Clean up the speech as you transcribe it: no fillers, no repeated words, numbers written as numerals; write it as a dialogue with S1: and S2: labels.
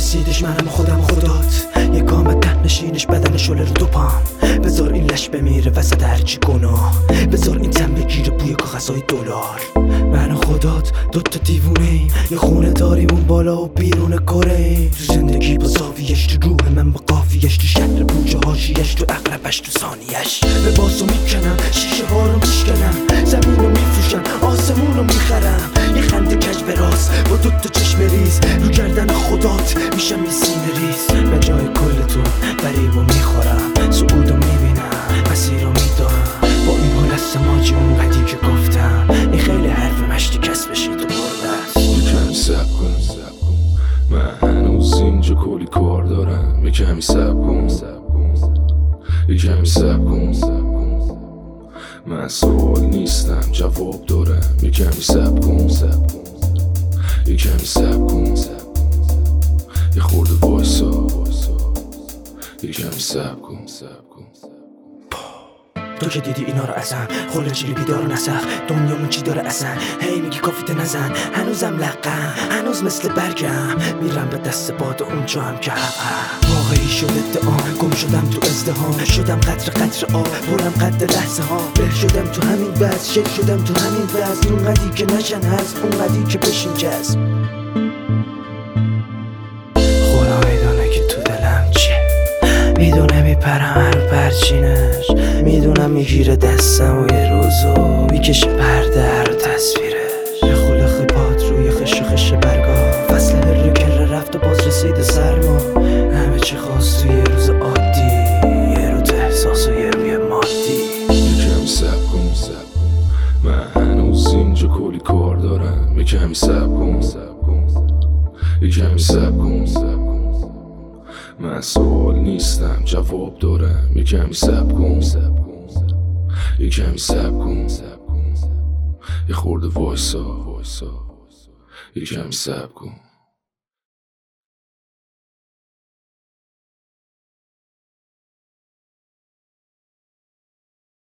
S1: رسیدش منم خودم خدات، یه گام ده نشینش بدن شله رو دو پام. بذار این لش بمیره وسط هرچی گناه، بذار این تن بگیره بوی کاغذهای دلار. من و خدات دوتا دیوونه ایم، یه خونه داریم اون بالا و بیرون کره ایم. تو زندگی با زاویش، تو روح من با قافیش، تو شهر بوجه هاشیش، تو اقربش، تو ثانیش. به باسو میکنم، شیشه ها رو میشکنم، زمین رو میفروشم، آسمون رو میخرم. یه خنده کج به راست با دوتا چشم ریز، رو گردن خدات میشم یه سینه ریز. به جای کل تو فریبو میخورم، سعودو میبینم، مسیر رو میدارم. با این حال از سماجی اونقدی که گفتم، این خیلی حرف مشتی کس بشی تو بردست.
S2: کمی سب کن، من هنوز اینجا کلی کار دارم. یه کمی سب کن، یه کمی سب کن. من سوال نیستم جواب دارم. یه کمی سب کن، یه کمی سب کن. یه خورده وایسا، یه کمی سب کن.
S1: تو که دیدی اینا رو ازم، خل چیلی بیدار نسخ، دنیامون چی داره اصلا؟ هی میگی کافیت نزن، هنوزم لقم، هنوز مثل برگم میرم به دست باد اونجا هم که حقم. واقعی شد ادعام، گم شدم تو ازدهام، شدم قطر آب، برم قد لحظه ها. له شدم تو همین وز، شک شدم تو همین وز، اونقدی که نشن هست، اونقدی که بشین جذب. خدا میدونه که تو دلم چیه، میدونه میپرم رو پرچینش، میدونم میگیره دستم و یه روزو میکشه پرده رو تصویرش. لخ پات روی خش برگا، فصل هر کره رفت و باز رسید سرما. همه چی خواست تو یه روز عادی، یه رو تو احساس و یه روی مادی.
S2: یه کمی سب کن، من هنوز اینجا کلی کار دارم. یه کمی سب کن، یه کمی سب کن. من سوال نیستم جواب دارم. یه کمی سب کن، یه کمی سب کن. یه خورده وایسا، یه کمی سب کن.